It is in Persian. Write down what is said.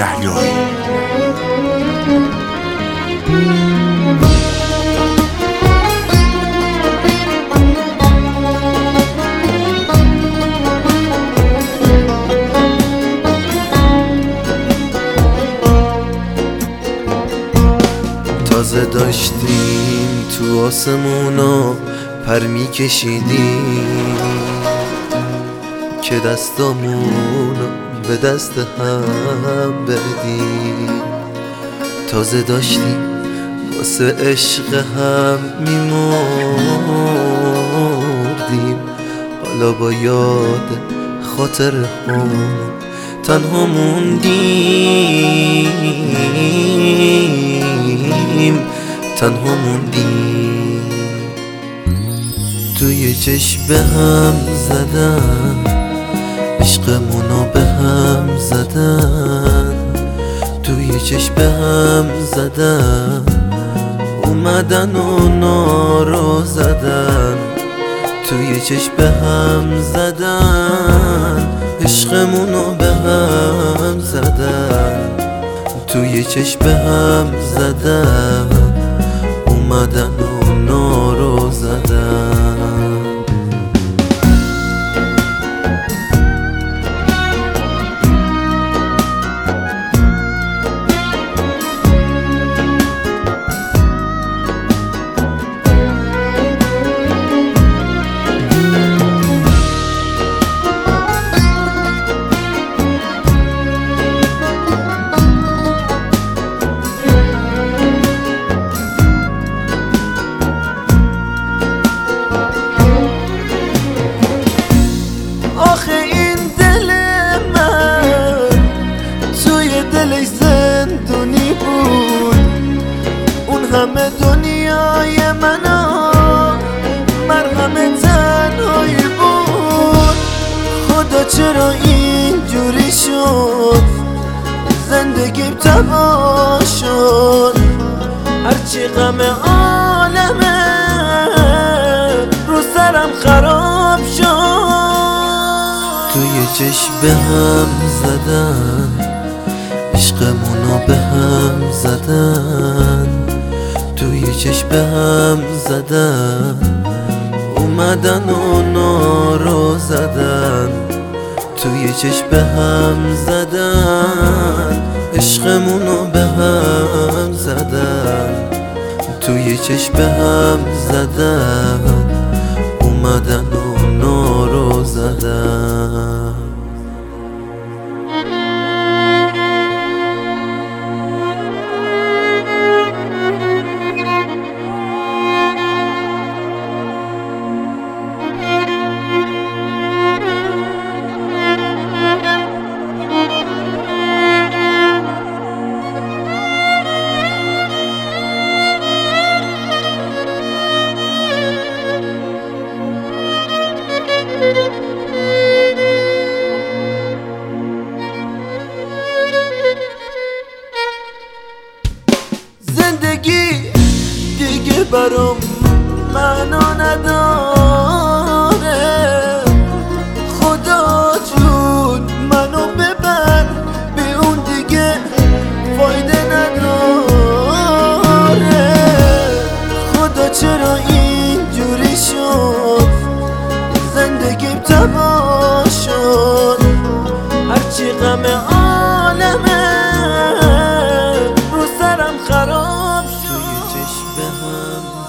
یحیایی. تازه داشتیم تو آسمونا پر میکشیدیم که دستامونو به دست هم بدیم. تازه داشتیم واسه عشق هم میمردیم، حالا با یاد خاطر هم تنها موندیم، تنها موندیم. توی چشم به هم زدن، عشقمونو به هم زدن، توی چشم به هم زدن، اومدن و نارو زدن. توی چشم به هم زدن، عشقمونو به هم زدن، توی چشم به هم زدن، اومدن و نارو زدن. آخه این دل من توی دلش زندونی بود، اون همه دنیای منو مرهم تنهایی بود. خدا چرا اینجوری شد، زندگیم تباه شد، هرچی غم عالمه رو سرم خراب شد. توی چشم به هم زدن، عشقمونو به هم زدن، توی چشم به هم زدن، اومدن و نارو زدن. توی چشم به هم زدن، عشقمونو به هم زدن، توی چشم به هم زدن، اومدن و نارو زدن. زندگی دیگه برام معنا نداره، خدا جون منو ببر، به اون دیگه فایده نداره. خدا چرا اینجوری شد، زندگیم تباه شد، هرچی غم عالمه رو سرم خراب شد. توی چشم به هم